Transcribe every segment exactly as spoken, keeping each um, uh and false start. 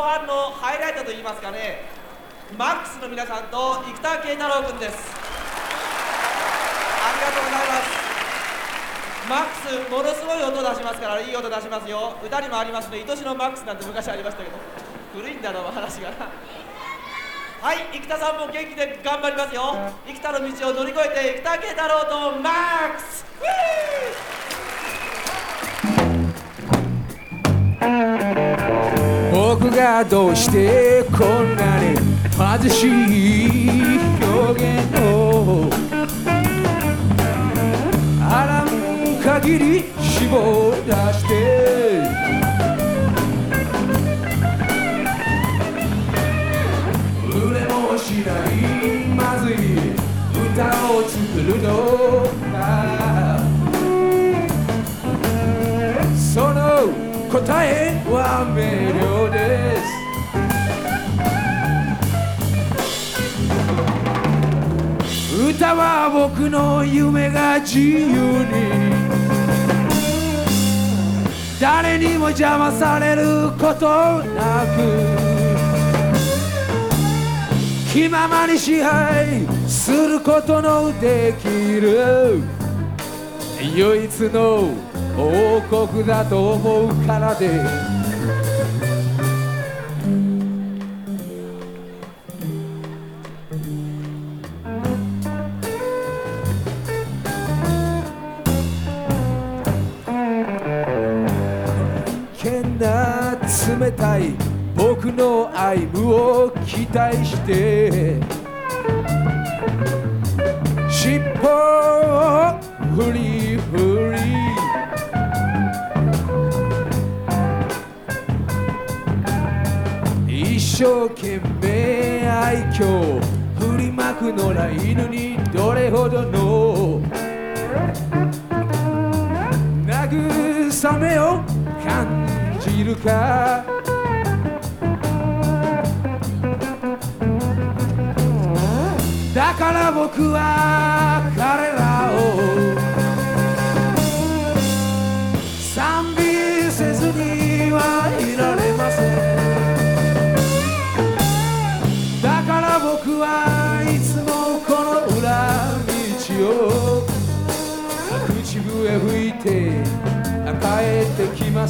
半のハイライトといいますかね、マックスの皆さんと生田慶太郎君です。ありがとうございます。マックスものすごい音出しますから、いい音出しますよ。歌にもありますね、愛しのマックスなんて昔ありましたけど、古いんだろう話がはい、生田さんも元気で頑張りますよ。生田の道を乗り越えて生田慶太郎とマックス。 僕がどうしてこんなに貧しい表現をあらん限り絞り出して売れもしないまずい歌を作るのか、その答えは明瞭です。歌は僕の夢が自由に誰にも邪魔されることなく気ままに支配することのできる唯一の王国だと思うからで危険な冷たい僕の愛夢を期待して尻尾をフリフリ一生懸命愛嬌振りまく野良犬にどれほどの慰めを感じるかだから僕は彼らを賛美せずにはいられません。だから僕はいつもこの裏道を口笛吹いて帰ってきます。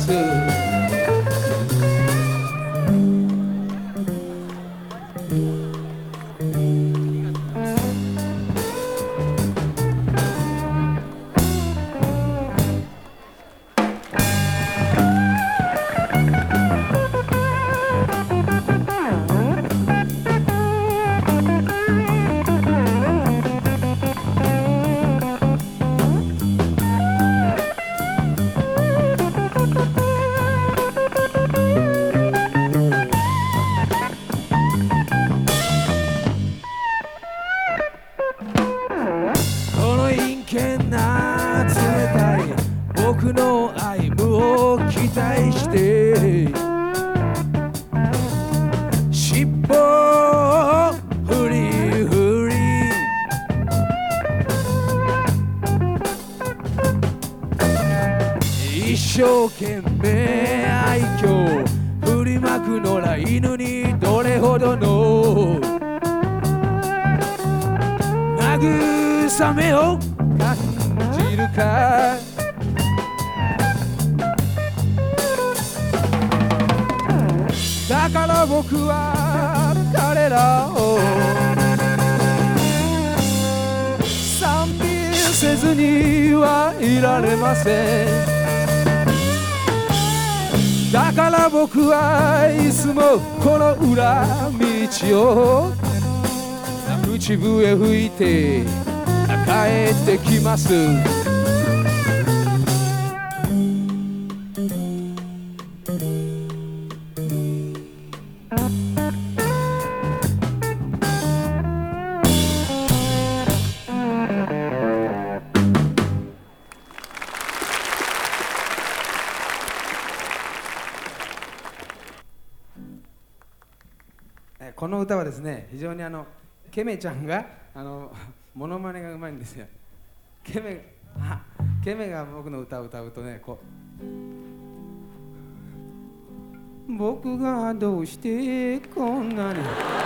僕の愛夢を期待して尻尾をフリフリ一生懸命愛嬌振りまく野良犬にどれほどの慰めを感じるかだから僕は彼らを賛美せずにはいられません。だから僕はいつもこの裏道を口笛吹いて帰ってきます。この歌はですね、非常にあのケメちゃんがあのモノマネがうまいんですよ。ケメあケメが僕の歌を歌うとね、こう僕がどうしてこんなに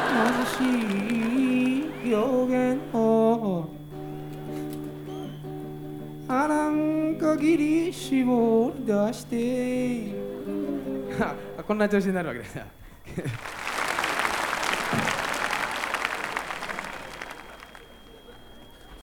貧しい表現をあらん限り絞り出してこんな調子になるわけです